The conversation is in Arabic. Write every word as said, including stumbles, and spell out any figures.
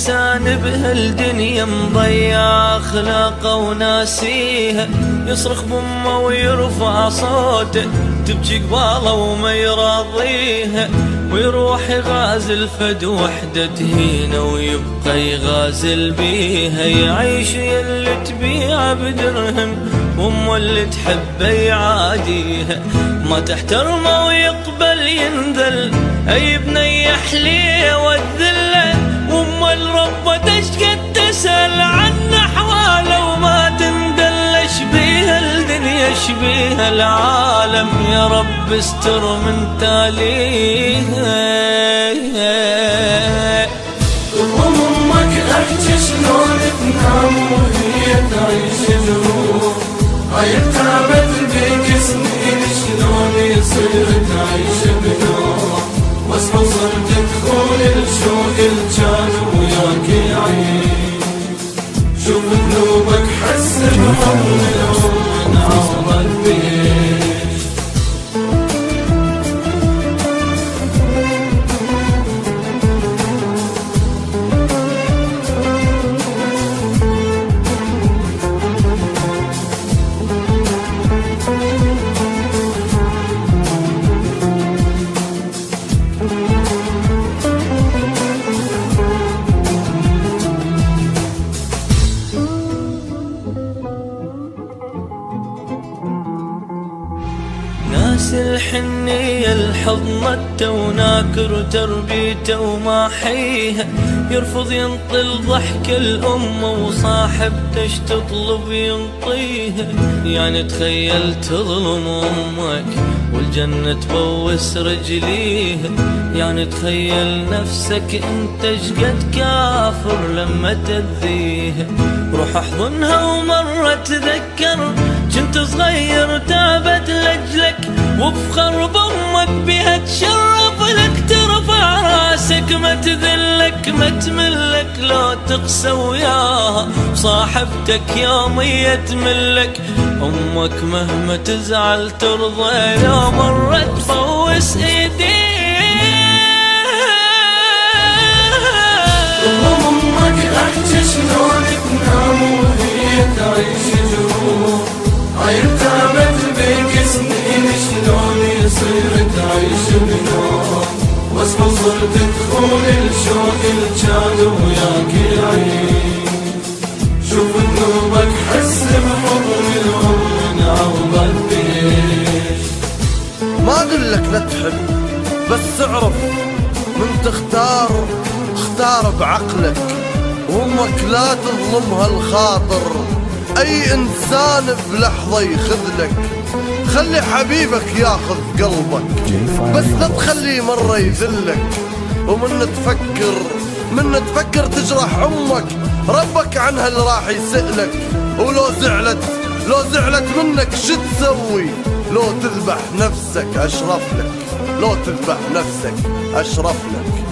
إنسان بهالدنيا مضيع أخلاقه وناسيها، يصرخ بأمه ويرفع صوته تبكي قباله وما يراضيها، ويروح يغازل فد وحدة تهينه ويبقى يغازل بيها، يعيش يلي تبيع بدرهم وامه اللي تحبه يعاديها، ما تحترمه ويقبل ينذل، اي بني يحليه والذله، وامه الربة تشقد تسأل عن احواله وما تندل، شبيها الدنيا شبيها العالم، يا رب استر من تاليها. قوم امك احكي شلون تنام وهي تعيش جروح، هاي تعبت بيك سنين شلون يصير تعيش بنوح، واصحى صرت تخون الشوق الجان وياك يعيش، شوف ذنوبك حس بحمل من عوضك بيش. ناس الحنية الحضنته وناكر تربيته وما حيها، يرفض ينطل ضحك الأم وصاحبته اش تطلب ينطيها، يعني تخيل تظلم أمك والجنة تبوس رجليها، يعني تخيل نفسك انت شقد كافر لما تأذيها، روح احضنها ومرة تذكر كنت صغير تابت لجلك، وافخر بامك بها تشرف لك، ترفع راسك ما تذلك ما تملك، لو تقسى وياها صاحبتك يوم يتملك، امك مهما تزعل ترضى لو مرة تفوس ايديها. امك احكي شلون تنام وهي تعيش جروح، هاي تعبت بيك سنين شلون يصير تعيش بنوح، واصحى صرت تخون الشوق الجان وياك يعيش، شوف ذنوبك حس بحضن الام من عوضك بيش. ما اقول لك لا تحب، بس اعرف من تختار اختار بعقلك، وامك لا تظلمها الخاطر، اي انسان بلحظة يخذلك، خلي حبيبك ياخذ قلبك، بس لا تخليه مرة يذلك، ومن تفكر من تفكر تجرح امك ربك عنها اللي راح يسألك، ولو زعلت لو زعلت منك شو تسوي؟ لو تذبح نفسك اشرف لك، لو تذبح نفسك اشرف لك.